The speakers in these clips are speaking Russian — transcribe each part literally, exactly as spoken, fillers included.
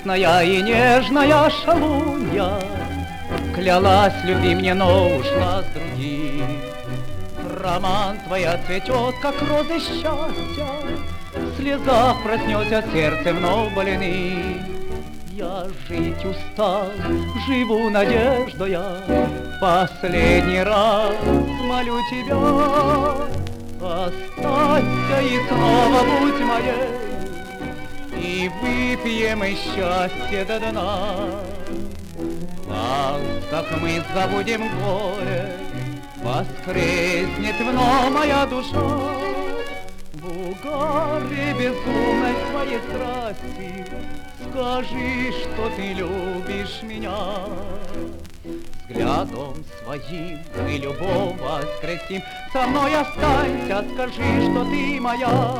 Грустная и нежная шалунья клялась любви мне, но ушла с другим. Роман твоя цветет, как розы счастья, в слезах проснется сердце вновь больным. Я жить устал, живу надеждою, последний раз молю тебя, останься и снова будь моей, и выпьем мы счастье до дна. В ласках мы забудем горе, воскреснет вновь моя душа. В угаре безумной своей страсти скажи, что ты любишь меня. Взглядом своим мы любовь воскресим, со мной останься, скажи, что ты моя.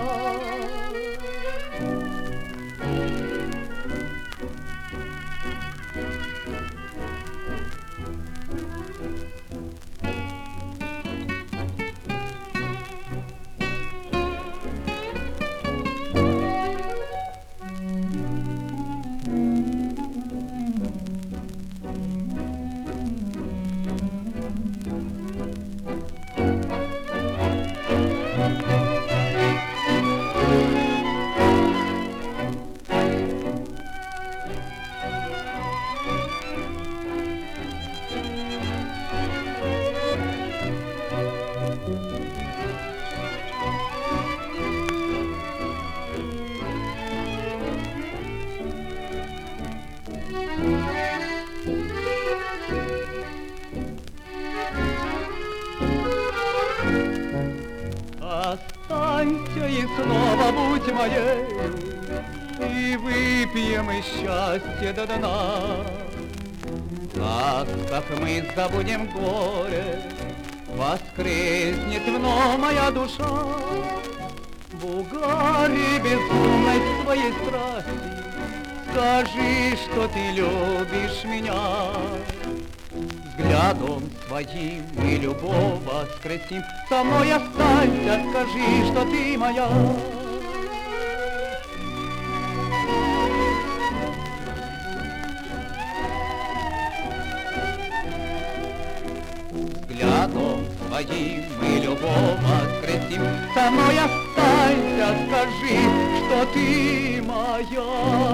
Останься и снова будь моей, и выпьем мы счастье до дна. В ласках мы забудем горе, воскреснет вновь моя душа. В угаре безумной своей страсти скажи, что ты любишь меня. Взглядом своим мы любовь воскресим, со мной останься, скажи, что ты моя. Взглядом своим мы любовь воскресим, со мной останься, скажи, что ты моя.